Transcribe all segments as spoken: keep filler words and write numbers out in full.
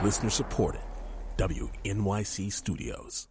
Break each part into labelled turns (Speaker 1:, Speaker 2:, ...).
Speaker 1: Listener supported. W N Y C Studios.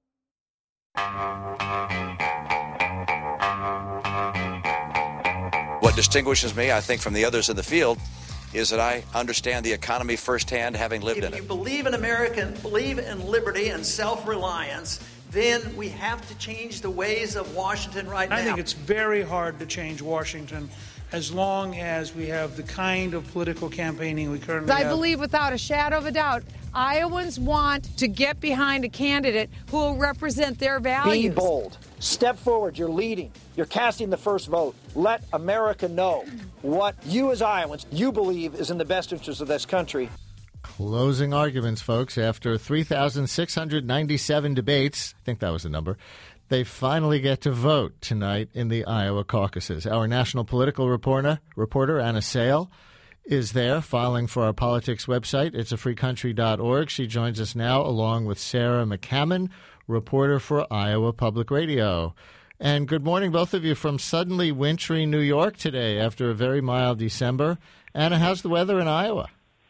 Speaker 2: What distinguishes me, I think, from the others in the field is that I understand the economy firsthand, having lived
Speaker 3: if
Speaker 2: in it.
Speaker 3: If you believe in America and believe in liberty and self-reliance, then we have to change the ways of Washington right now.
Speaker 4: I think it's very hard to change Washington as long as we have the kind of political campaigning we currently
Speaker 5: I
Speaker 4: have.
Speaker 5: I believe without a shadow of a doubt, Iowans want to get behind a candidate who will represent their values.
Speaker 6: Be bold. Step forward. You're leading. You're casting the first vote. Let America know what you as Iowans, you believe is in the best interest of this country.
Speaker 7: Closing arguments, folks. After three thousand six hundred ninety-seven debates, I think that was the number, they finally get to vote tonight in the Iowa caucuses. Our national political reporter, reporter Anna Sale, is there filing for our politics website. It's a free country dot org. She joins us now along with Sarah McCammon, reporter for Iowa Public Radio. And good morning, both of you, from suddenly wintry New York today after a very mild December. Anna, how's the weather in Iowa?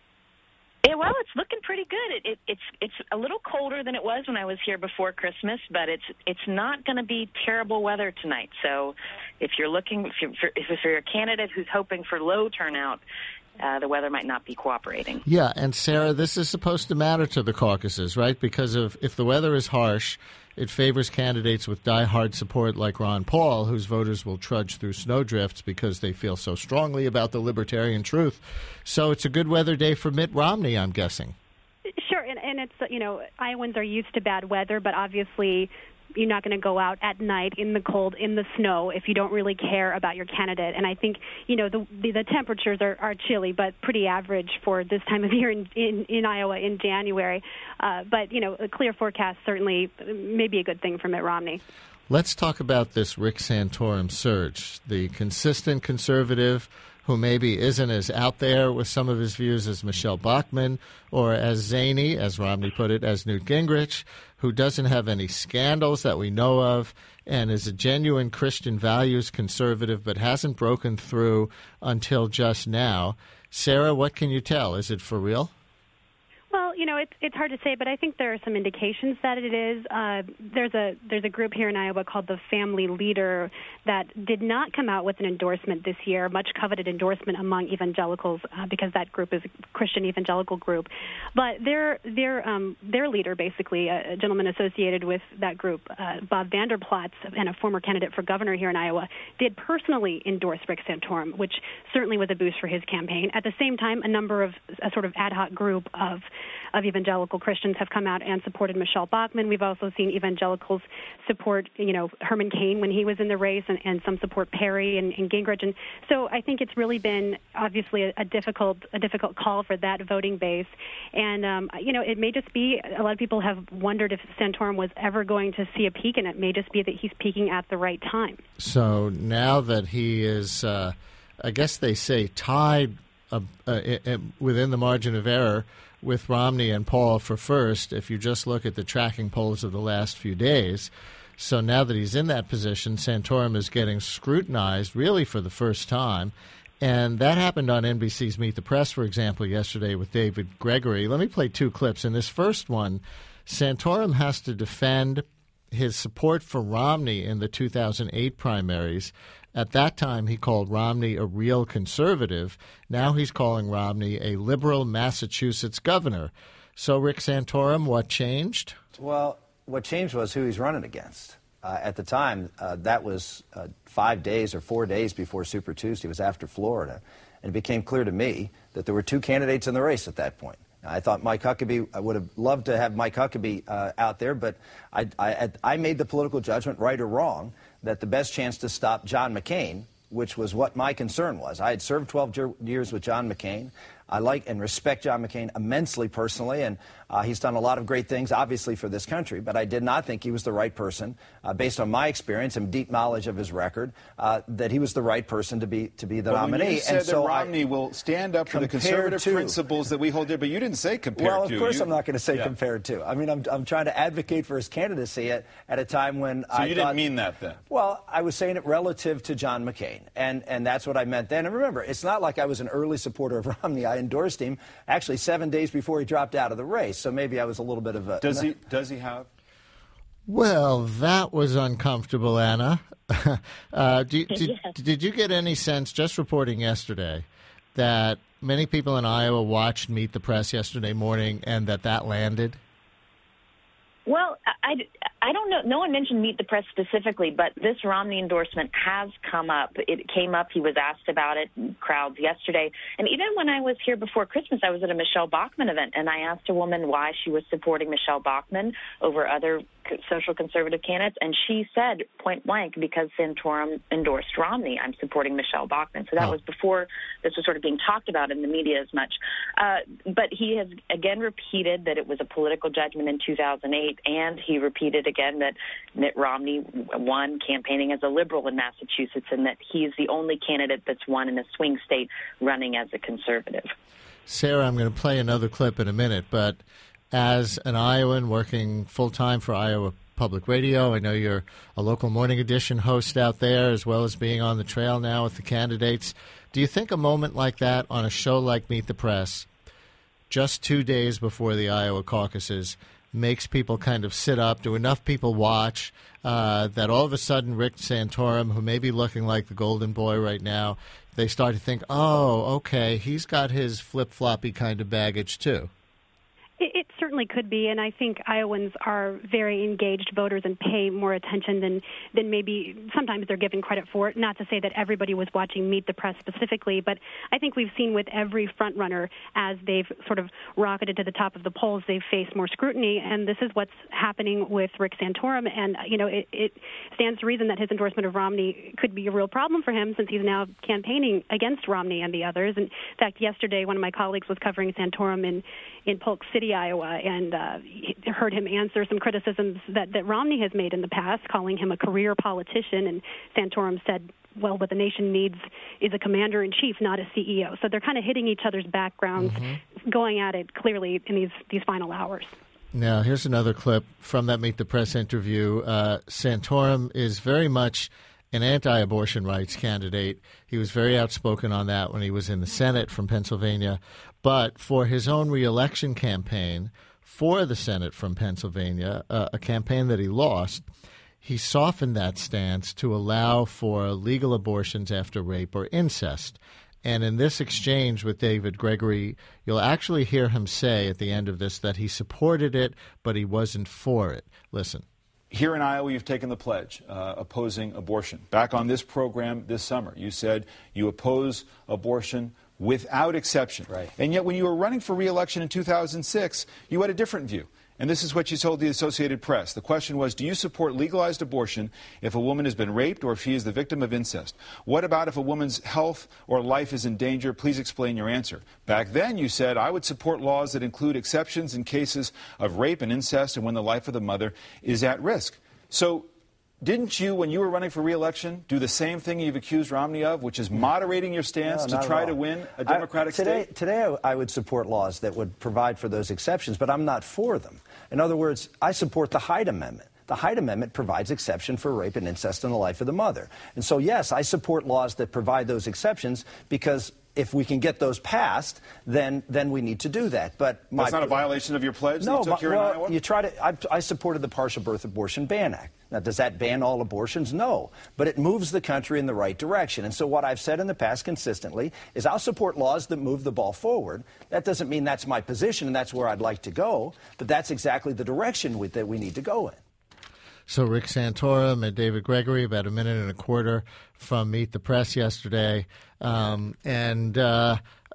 Speaker 8: Yeah, well, it's looking pretty good. It, it, it's it's a little colder than it was when I was here before Christmas, but it's it's not going to be terrible weather tonight. So, if you're looking, if you're, if you're a candidate who's hoping for low turnout, uh, the weather might not be cooperating.
Speaker 7: Yeah, and Sarah, this is supposed to matter to the caucuses, right? Because of if the weather is harsh, it favors candidates with die-hard support like Ron Paul, whose voters will trudge through snowdrifts because they feel so strongly about the libertarian truth. So it's a good weather day for Mitt Romney, I'm guessing.
Speaker 9: Sure, and, and it's, you know, Iowans are used to bad weather, but obviously you're not going to go out at night in the cold, in the snow, if you don't really care about your candidate. And I think, you know, the the, the temperatures are, are chilly, but pretty average for this time of year in, in, in Iowa in January. Uh, but, you know, a clear forecast certainly may be a good thing for Mitt Romney.
Speaker 7: Let's talk about this Rick Santorum surge, the consistent conservative who maybe isn't as out there with some of his views as Michelle Bachmann or as zany, as Romney put it, as Newt Gingrich, who doesn't have any scandals that we know of and is a genuine Christian values conservative but hasn't broken through until just now. Sarah, what can you tell? Is it for real?
Speaker 9: Well, you know, it's it's hard to say, but I think there are some indications that it is. Uh, there's a there's a group here in Iowa called the Family Leader that did not come out with an endorsement this year, much coveted endorsement among evangelicals uh, because that group is a Christian evangelical group. But their their um, their leader, basically, a, a gentleman associated with that group, uh, Bob Vander Plaats, and a former candidate for governor here in Iowa, did personally endorse Rick Santorum, which certainly was a boost for his campaign. At the same time, a number of a sort of ad hoc group of of evangelical Christians have come out and supported Michelle Bachmann. We've also seen evangelicals support, you know, Herman Cain when he was in the race, and, and some support Perry and, and Gingrich. And so I think it's really been obviously a, a difficult a difficult call for that voting base. And, um, you know, it may just be, a lot of people have wondered if Santorum was ever going to see a peak, and it may just be that he's peaking at the right time.
Speaker 7: So now that he is, uh, I guess they say, tied uh, uh, within the margin of error with Romney and Paul for first, if you just look at the tracking polls of the last few days. So now that he's in that position, Santorum is getting scrutinized really for the first time. And that happened on N B C's Meet the Press, for example, yesterday with David Gregory. Let me play two clips. In this first one, Santorum has to defend his support for Romney in the two thousand eight primaries. At that time, he called Romney a real conservative. Now he's calling Romney a liberal Massachusetts governor. So, Rick Santorum, what changed?
Speaker 10: Well, what changed was who he's running against. Uh, at the time, uh, that was uh, five days or four days before Super Tuesday. It was after Florida. And it became clear to me that there were two candidates in the race at that point. I thought Mike Huckabee, I would have loved to have Mike Huckabee uh, out there, but I, I, I made the political judgment, right or wrong, that the best chance to stop John McCain, which was what my concern was. I had served twelve years with John McCain. I like and respect John McCain immensely personally, and uh, he's done a lot of great things, obviously, for this country. But I did not think he was the right person, uh, based on my experience and deep knowledge of his record, uh, that he was the right person to be to be the
Speaker 11: but
Speaker 10: nominee.
Speaker 11: When you said
Speaker 10: and so
Speaker 11: that Romney
Speaker 10: I,
Speaker 11: will stand up for the conservative
Speaker 10: to,
Speaker 11: principles that we hold dear, but you didn't say compared to.
Speaker 10: Well, of course
Speaker 11: you,
Speaker 10: I'm not going to say
Speaker 11: yeah.
Speaker 10: compared to. I mean, I'm I'm trying to advocate for his candidacy at, at a time when
Speaker 11: so
Speaker 10: I
Speaker 11: you
Speaker 10: thought,
Speaker 11: didn't mean that then?
Speaker 10: Well, I was saying it relative to John McCain, and and that's what I meant then. And remember, it's not like I was an early supporter of Romney. I endorsed him actually seven days before he dropped out of the race. So maybe I was a little bit of a...
Speaker 11: Does he, does he have...
Speaker 7: Well, that was uncomfortable, Anna. uh, did, did,
Speaker 8: Yes.
Speaker 7: did you get any sense, just reporting yesterday, that many people in Iowa watched Meet the Press yesterday morning and that that landed?
Speaker 8: Well, I, I don't know. No one mentioned Meet the Press specifically, but this Romney endorsement has come up. It came up. He was asked about it in crowds yesterday. And even when I was here before Christmas, I was at a Michelle Bachmann event, and I asked a woman why she was supporting Michelle Bachmann over other social conservative candidates, and she said point blank, because Santorum endorsed Romney, I'm supporting Michelle Bachmann. So that
Speaker 7: oh.
Speaker 8: was before this was sort of being talked about in the media as much. Uh, but he has again repeated that it was a political judgment in two thousand eight, and he repeated again that Mitt Romney won campaigning as a liberal in Massachusetts, and that he's the only candidate that's won in a swing state running as a conservative.
Speaker 7: Sarah, I'm going to play another clip in a minute, but as an Iowan working full-time for Iowa Public Radio, I know you're a local Morning Edition host out there, as well as being on the trail now with the candidates. Do you think a moment like that on a show like Meet the Press, just two days before the Iowa caucuses, makes people kind of sit up? Do enough people watch uh, that all of a sudden Rick Santorum, who may be looking like the golden boy right now, they start to think, oh, okay, he's got his flip-floppy kind of baggage too?
Speaker 9: It, it certainly could be, and I think Iowans are very engaged voters and pay more attention than, than maybe sometimes they're given credit for. Not to say that everybody was watching Meet the Press specifically, but I think we've seen with every front runner, as they've sort of rocketed to the top of the polls, they've faced more scrutiny, and this is what's happening with Rick Santorum. And, you know, it, it stands to reason that his endorsement of Romney could be a real problem for him, since he's now campaigning against Romney and the others. And in fact, yesterday, one of my colleagues was covering Santorum in, in Polk City, Iowa, and uh, heard him answer some criticisms that, that Romney has made in the past, calling him a career politician. And Santorum said, well, what the nation needs is a commander-in-chief, not a C E O. So they're kind of hitting each other's backgrounds, mm-hmm. going at it clearly in these, these final hours.
Speaker 7: Now, here's another clip from that Meet the Press interview. Uh, Santorum is very much an anti-abortion rights candidate. He was very outspoken on that when he was in the Senate from Pennsylvania. But for his own reelection campaign for the Senate from Pennsylvania, uh, a campaign that he lost, he softened that stance to allow for legal abortions after rape or incest. And in this exchange with David Gregory, you'll actually hear him say at the end of this that he supported it, but he wasn't for it. Listen.
Speaker 11: Here in Iowa, you've taken the pledge uh, opposing abortion. Back on this program this summer, you said you oppose abortion without exception.
Speaker 10: Right.
Speaker 11: And yet when you were running for re-election in two thousand six, you had a different view. And this is what you told the Associated Press. The question was, do you support legalized abortion if a woman has been raped or if she is the victim of incest? What about if a woman's health or life is in danger? Please explain your answer. Back then, you said, I would support laws that include exceptions in cases of rape and incest and when the life of the mother is at risk. So didn't you, when you were running for re-election, do the same thing you've accused Romney of, which is moderating your stance
Speaker 10: no,
Speaker 11: to try to win a Democratic
Speaker 10: I, today,
Speaker 11: state?
Speaker 10: Today, I would support laws that would provide for those exceptions, but I'm not for them. In other words, I support the Hyde Amendment. The Hyde Amendment provides exception for rape and incest in the life of the mother. And so, yes, I support laws that provide those exceptions because if we can get those passed, then then we need to do that. But my,
Speaker 11: that's not a violation of your pledge
Speaker 10: no,
Speaker 11: that you took
Speaker 10: my,
Speaker 11: here
Speaker 10: well,
Speaker 11: in Iowa?
Speaker 10: You try to. I, I supported the Partial Birth Abortion Ban Act. Now, does that ban all abortions? No. But it moves the country in the right direction. And so what I've said in the past consistently is I'll support laws that move the ball forward. That doesn't mean that's my position and that's where I'd like to go, but that's exactly the direction we, that we need to go in.
Speaker 7: So Rick Santorum and David Gregory, about a minute and a quarter from Meet the Press yesterday. Um, and uh,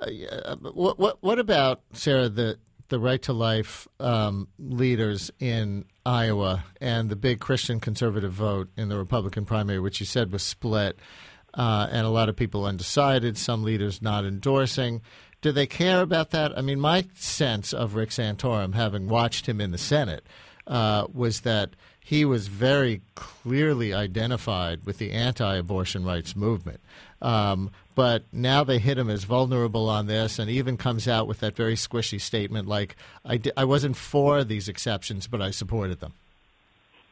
Speaker 7: what, what, what about, Sarah, the the Right to Life um, leaders in Iowa and the big Christian conservative vote in the Republican primary, which you said was split, uh, and a lot of people undecided, some leaders not endorsing? Do they care about that? I mean, my sense of Rick Santorum, having watched him in the Senate, uh, was that he was very clearly identified with the anti-abortion rights movement. Um, but now they hit him as vulnerable on this, and even comes out with that very squishy statement like, I, di- I wasn't for these exceptions, but I supported them.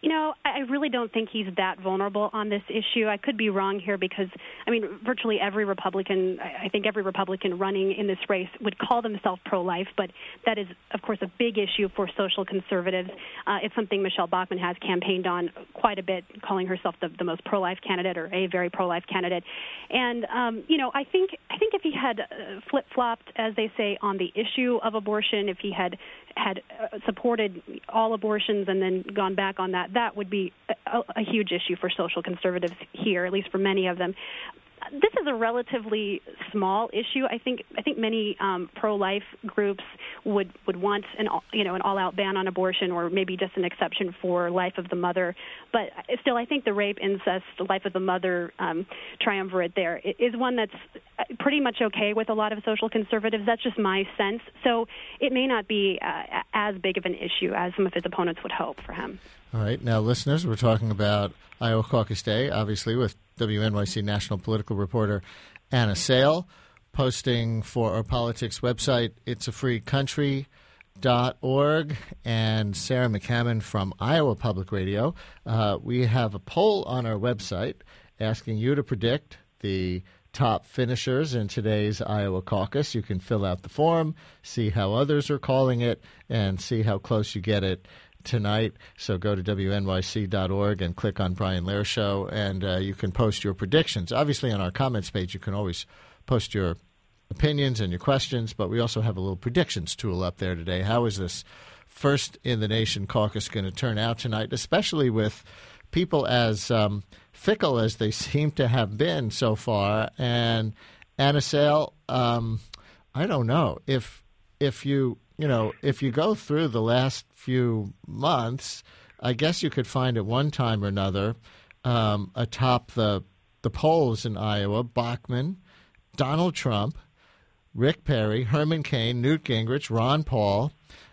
Speaker 9: You know, I really don't think he's that vulnerable on this issue. I could be wrong here because, I mean, virtually every Republican, I think every Republican running in this race would call themselves pro-life, but that is, of course, a big issue for social conservatives. Uh, it's something Michelle Bachmann has campaigned on quite a bit, calling herself the, the most pro-life candidate or a very pro-life candidate. And, um, you know, I think I think if he had uh, flip-flopped, as they say, on the issue of abortion, if he had had uh, supported all abortions and then gone back on that, that would be a, a huge issue for social conservatives here, at least for many of them. This is a relatively small issue. I think I think many um, pro-life groups would, would want an you know an all-out ban on abortion, or maybe just an exception for life of the mother. But still, I think the rape, incest, life of the mother um, triumvirate there is one that's pretty much okay with a lot of social conservatives. That's just my sense. So it may not be uh, as big of an issue as some of his opponents would hope for him.
Speaker 7: All right. Now, listeners, we're talking about Iowa Caucus Day, obviously, with W N Y C national political reporter Anna Sale, posting for our politics website, it's a free country dot org, and Sarah McCammon from Iowa Public Radio. Uh, we have a poll on our website asking you to predict the top finishers in today's Iowa caucus. You can fill out the form, see how others are calling it, and see how close you get it tonight. So go to W N Y C dot org and click on Brian Lehrer Show, and uh, you can post your predictions. Obviously, on our comments page, you can always post your opinions and your questions, but we also have a little predictions tool up there today. How is this first in the nation caucus going to turn out tonight, especially with people as um, fickle as they seem to have been so far? And Anna Sale, um, I don't know if if you you know if you go through the last few months, I guess you could find at one time or another um, atop the the polls in Iowa, Bachmann, Donald Trump, Rick Perry, Herman Cain, Newt Gingrich, Ron Paul,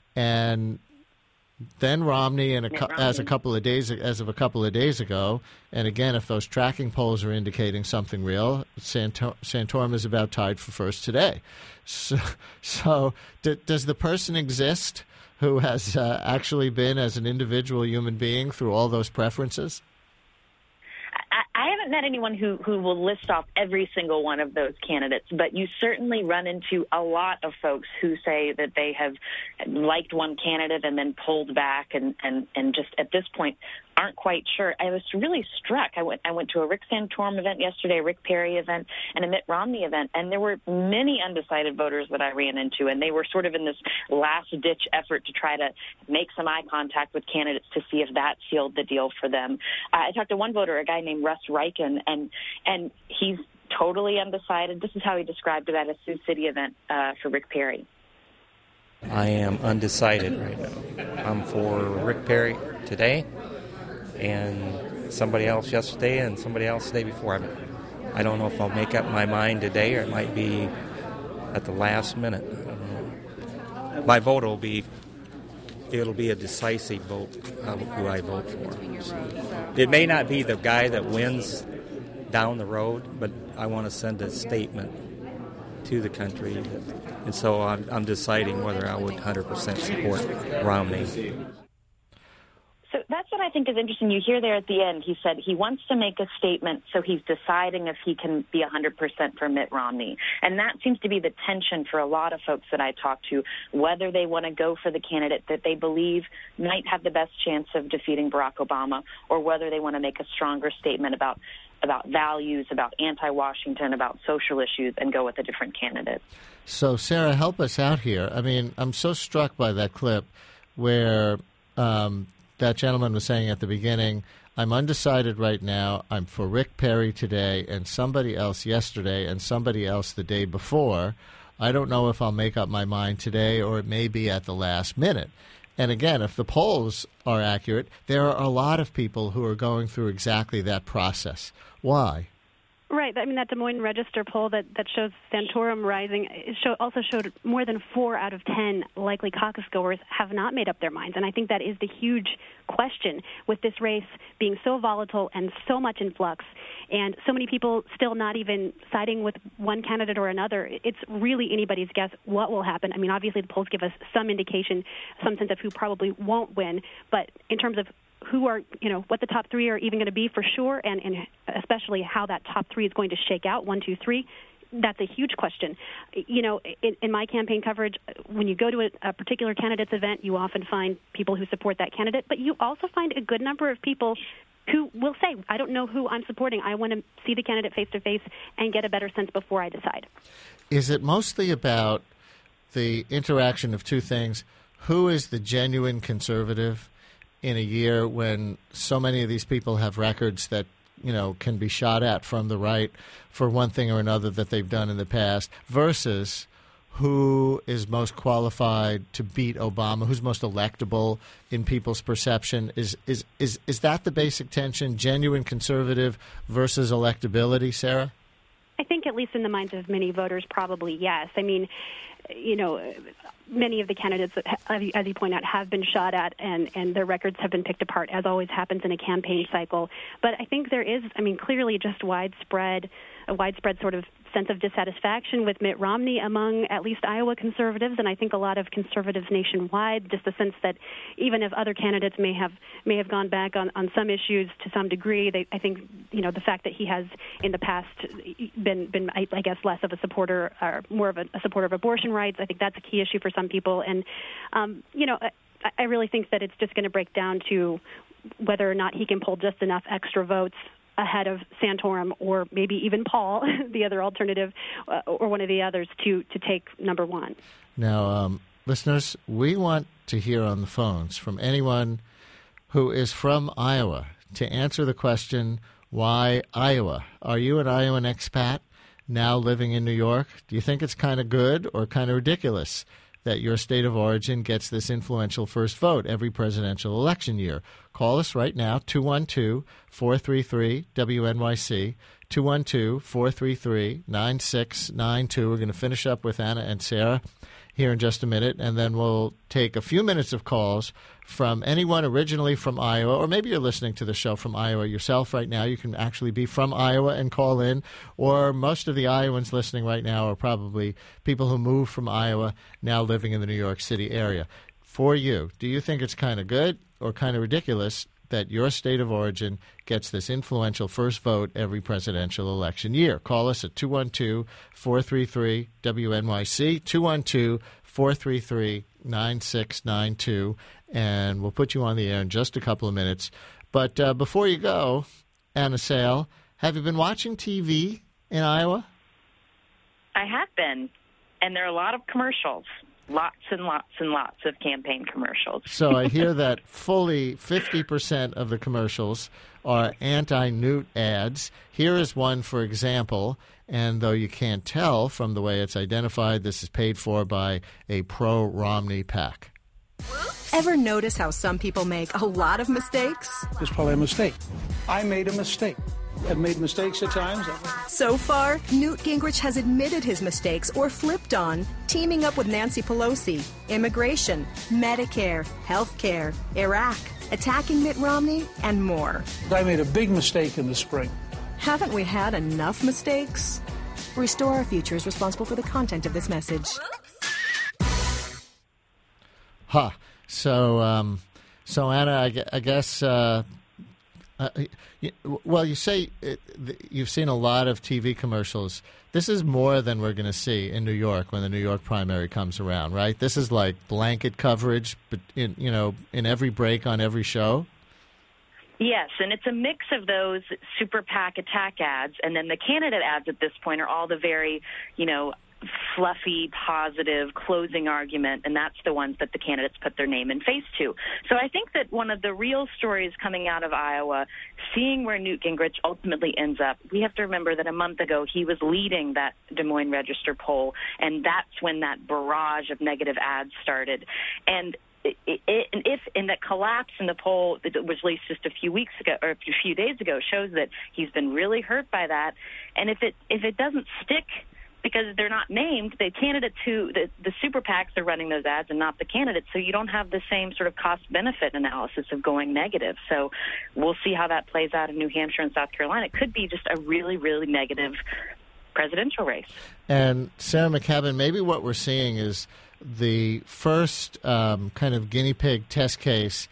Speaker 7: and then Romney, and a cu- as a couple of days as of a couple of days ago. And again, if those tracking polls are indicating something real, Santor- Santorum is about tied for first today. So, so d- does the person exist who has uh, actually been as an individual human being through all those preferences?
Speaker 8: I haven't met anyone who, who will list off every single one of those candidates, but you certainly run into a lot of folks who say that they have liked one candidate and then pulled back and, and, and just at this point aren't quite sure. I was really struck. I went I went to a Rick Santorum event yesterday, a Rick Perry event, and a Mitt Romney event, and there were many undecided voters that I ran into, and they were sort of in this last-ditch effort to try to make some eye contact with candidates to see if that sealed the deal for them. Uh, I talked to one voter, a guy named Russ Riken, and and he's totally undecided. This is how he described it at a Sioux City event uh, for Rick Perry.
Speaker 12: I am undecided right now. I'm for Rick Perry today, and somebody else yesterday, and somebody else the day before. I mean, I don't know if I'll make up my mind today, or it might be at the last minute. My vote will be, it'll be a decisive vote of who I vote for. So it may not be the guy that wins down the road, but I want to send a statement to the country. That, and so I'm, I'm deciding whether I would one hundred percent support Romney.
Speaker 8: So that's what I think is interesting. You hear there at the end, he said he wants to make a statement, so he's deciding if he can be one hundred percent for Mitt Romney. And that seems to be the tension for a lot of folks that I talk to, whether they want to go for the candidate that they believe might have the best chance of defeating Barack Obama, or whether they want to make a stronger statement about about values, about anti-Washington, about social issues, and go with a different candidate.
Speaker 7: So, Sarah, help us out here. I mean, I'm so struck by that clip where um, that gentleman was saying at the beginning, I'm undecided right now. I'm for Rick Perry today and somebody else yesterday and somebody else the day before. I don't know if I'll make up my mind today, or it may be at the last minute. And again, if the polls are accurate, there are a lot of people who are going through exactly that process. Why?
Speaker 9: Right. I mean, that Des Moines Register poll that, that shows Santorum rising it show, also showed more than four out of ten likely caucus goers have not made up their minds. And I think that is the huge question with this race being so volatile and so much in flux, and so many people still not even siding with one candidate or another. It's really anybody's guess what will happen. I mean, obviously the polls give us some indication, some sense of who probably won't win. But in terms of who are, you know, what the top three are even going to be for sure, and, and especially how that top three is going to shake out, one, two, three. That's a huge question. You know, in, in my campaign coverage, when you go to a, a particular candidate's event, you often find people who support that candidate, but you also find a good number of people who will say, I don't know who I'm supporting. I want to see the candidate face-to-face and get a better sense before I decide.
Speaker 7: Is it mostly about the interaction of two things? Who is the genuine conservative in a year when so many of these people have records that, you know, can be shot at from the right for one thing or another that they've done in the past, versus who is most qualified to beat Obama, who's most electable in people's perception? Is is is is that the basic tension, genuine conservative versus electability, Sarah?
Speaker 9: I think at least in the minds of many voters, probably yes. I mean, you know, many of the candidates, as you point out, have been shot at, and, and their records have been picked apart, as always happens in a campaign cycle. But I think there is, I mean, clearly just widespread, a widespread sort of sense of dissatisfaction with Mitt Romney among at least Iowa conservatives, and I think a lot of conservatives nationwide, just the sense that even if other candidates may have may have gone back on, on some issues to some degree, they, I think, you know, the fact that he has in the past been, been I, I guess, less of a supporter, or more of a, a supporter of abortion rights, I think that's a key issue for some people. And, um, you know, I, I really think that it's just going to break down to whether or not he can pull just enough extra votes ahead of Santorum, or maybe even Paul, the other alternative, uh, or one of the others, to, to take number one.
Speaker 7: Now, um, listeners, we want to hear on the phones from anyone who is from Iowa to answer the question, why Iowa? Are you an Iowan expat now living in New York? Do you think it's kind of good or kind of ridiculous that your state of origin gets this influential first vote every presidential election year? Call us right now, two one two, four three three, W N Y C, two one two, four three three, nine six nine two. We're going to finish up with Anna and Sarah here in just a minute, and then we'll take a few minutes of calls from anyone originally from Iowa, or maybe you're listening to the show from Iowa yourself right now. You can actually be from Iowa and call in, or most of the Iowans listening right now are probably people who moved from Iowa now living in the New York City area. For you, do you think it's kind of good or kind of ridiculous that your state of origin gets this influential first vote every presidential election year? Call us at two one two, four three three, W N Y C, two one two, four three three, nine six nine two, and we'll put you on the air in just a couple of minutes. But uh, before you go, Anna Sale, have you been watching T V in Iowa?
Speaker 8: I have been, and there are a lot of commercials. Lots and lots and lots of campaign commercials.
Speaker 7: So I hear that fully fifty percent of the commercials are anti-Newt ads. Here is one, for example, and though you can't tell from the way it's identified, this is paid for by a pro-Romney PAC.
Speaker 13: Ever notice how some people make a lot of mistakes?
Speaker 4: It's probably a mistake. I made a mistake. I've made mistakes at times.
Speaker 13: So far, Newt Gingrich has admitted his mistakes or flipped on, teaming up with Nancy Pelosi, immigration, Medicare, health care, Iraq, attacking Mitt Romney, and more.
Speaker 4: I made a big mistake in the spring.
Speaker 13: Haven't we had enough mistakes? Restore Our Future is responsible for the content of this message.
Speaker 7: Huh. So, um, so Anna, I, gu- I guess... Uh, Uh, well, you say it, you've seen a lot of T V commercials. This is more than we're going to see in New York when the New York primary comes around, right? This is like blanket coverage, but in, you know, in every break on every show.
Speaker 8: Yes, and it's a mix of those super PAC attack ads, and then the candidate ads at this point are all the very, you know, fluffy, positive closing argument, and that's the ones that the candidates put their name and face to. So I think that one of the real stories coming out of Iowa, seeing where Newt Gingrich ultimately ends up, we have to remember that a month ago he was leading that Des Moines Register poll, and that's when that barrage of negative ads started. And It, it, and if in that collapse in the poll that was released just a few weeks ago or a few days ago shows that he's been really hurt by that, and if it if it doesn't stick because they're not named, the candidates who the, the super PACs are running those ads and not the candidates, so you don't have the same sort of cost benefit analysis of going negative. So we'll see how that plays out in New Hampshire and South Carolina. It could be just a really really negative presidential race.
Speaker 7: And Sarah McCabe, maybe what we're seeing is the first um, kind of guinea pig test case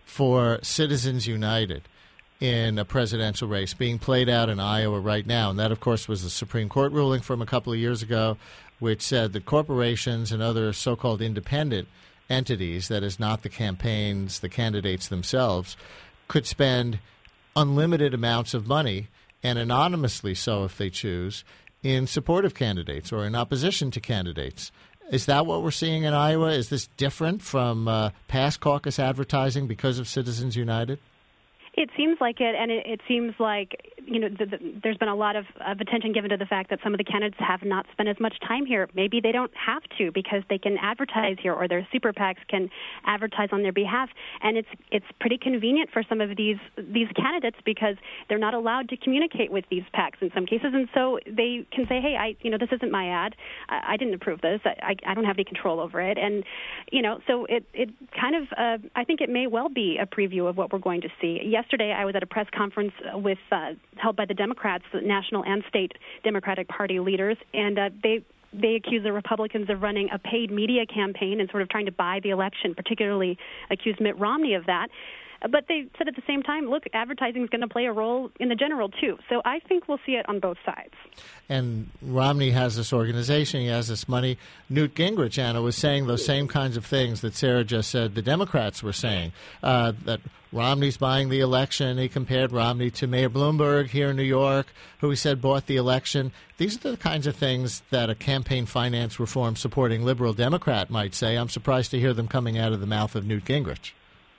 Speaker 7: for Citizens United in a presidential race being played out in Iowa right now. And that, of course, was the Supreme Court ruling from a couple of years ago, which said that corporations and other so-called independent entities, that is not the campaigns, the candidates themselves, could spend unlimited amounts of money, and anonymously so if they choose, in support of candidates or in opposition to candidates. Is that what we're seeing in Iowa? Is this different from uh, past caucus advertising because of Citizens United?
Speaker 9: It seems like it, and it, it seems like, you know, the, the, there's been a lot of, of attention given to the fact that some of the candidates have not spent as much time here. Maybe they don't have to because they can advertise here, or their super PACs can advertise on their behalf. And it's it's pretty convenient for some of these these candidates because they're not allowed to communicate with these PACs in some cases, and so they can say, hey, I you know, this isn't my ad. I, I didn't approve this. I, I don't have any control over it. And, you know, so it, it kind of, uh, I think it may well be a preview of what we're going to see. Yes. Yesterday, I was at a press conference with uh, held by the Democrats, the national and state Democratic Party leaders, and uh, they they accuse the Republicans of running a paid media campaign and sort of trying to buy the election, particularly accused Mitt Romney of that. But they said at the same time, look, advertising is going to play a role in the general, too. So I think we'll see it on both sides.
Speaker 7: And Romney has this organization. He has this money. Newt Gingrich, Anna, was saying those same kinds of things that Sarah just said the Democrats were saying, uh, that Romney's buying the election. He compared Romney to Mayor Bloomberg here in New York, who he said bought the election. These are the kinds of things that a campaign finance reform supporting liberal Democrat might say. I'm surprised to hear them coming out of the mouth of Newt Gingrich.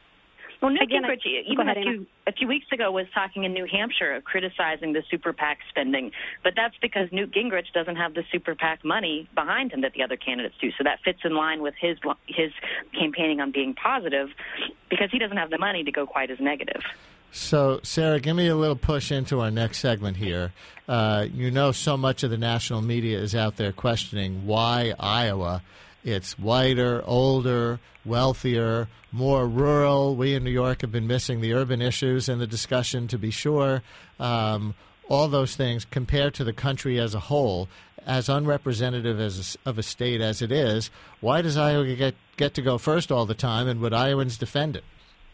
Speaker 8: Well, Newt
Speaker 9: Again,
Speaker 8: Gingrich,
Speaker 9: I,
Speaker 8: even
Speaker 9: ahead,
Speaker 8: a few, a few weeks ago, was talking in New Hampshire, criticizing the super PAC spending. But that's because Newt Gingrich doesn't have the super PAC money behind him that the other candidates do. So that fits in line with his his campaigning on being positive, because he doesn't have the money to go quite as negative.
Speaker 7: So, Sarah, give me a little push into our next segment here. Uh, you know, so much of the national media is out there questioning why Iowa. It's whiter, older, wealthier, more rural. We in New York have been missing the urban issues in the discussion, to be sure. Um, all those things compared to the country as a whole, as unrepresentative as a, of a state as it is, why does Iowa get, get to go first all the time, and would Iowans defend it?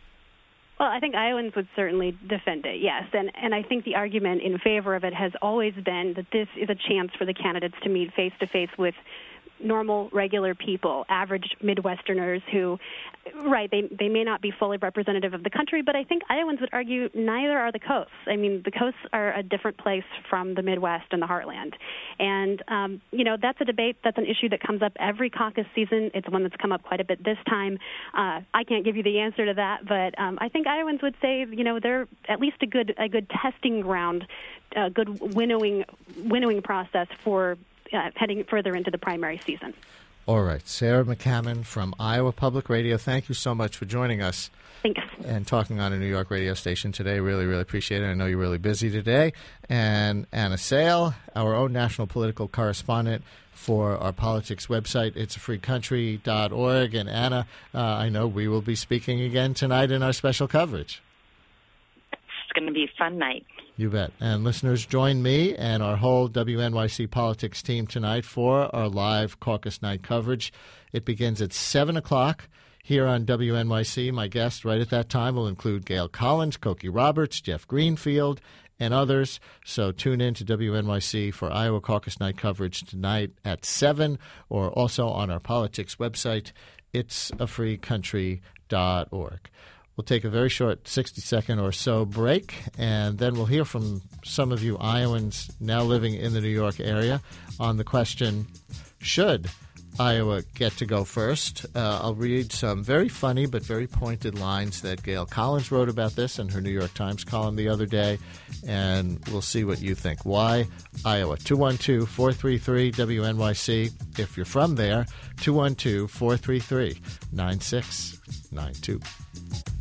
Speaker 9: Well, I think Iowans would certainly defend it, yes. And and I think the argument in favor of it has always been that this is a chance for the candidates to meet face-to-face with normal, regular people, average Midwesterners who, right, they they may not be fully representative of the country, but I think Iowans would argue neither are the coasts. I mean, the coasts are a different place from the Midwest and the heartland. And, um, you know, that's a debate, that's an issue that comes up every caucus season. It's one that's come up quite a bit this time. Uh, I can't give you the answer to that, but um, I think Iowans would say, you know, they're at least a good a good testing ground, a good winnowing winnowing process for Uh, heading further into the primary season.
Speaker 7: All right. Sarah McCammon from Iowa Public Radio, thank you so much for joining us.
Speaker 9: Thanks.
Speaker 7: And talking on a New York radio station today. Really, really appreciate it. I know you're really busy today. And Anna Sale, our own national political correspondent for our politics website, it's a free country dot org. And Anna, uh, I know we will be speaking again tonight in our special coverage.
Speaker 8: It's going to be a fun night.
Speaker 7: You bet. And listeners, join me and our whole W N Y C politics team tonight for our live caucus night coverage. It begins at seven o'clock here on W N Y C. My guests right at that time will include Gail Collins, Cokie Roberts, Jeff Greenfield, and others. So tune in to W N Y C for Iowa caucus night coverage tonight at seven, or also on our politics website, it's a free country dot org. We'll take a very short sixty-second or so break, and then we'll hear from some of you Iowans now living in the New York area on the question, should Iowa get to go first? Uh, I'll read some very funny but very pointed lines that Gail Collins wrote about this in her New York Times column the other day, and we'll see what you think. Why Iowa? two one two, four three three, W N Y C. If you're from there, two one two, four three three, nine six nine two.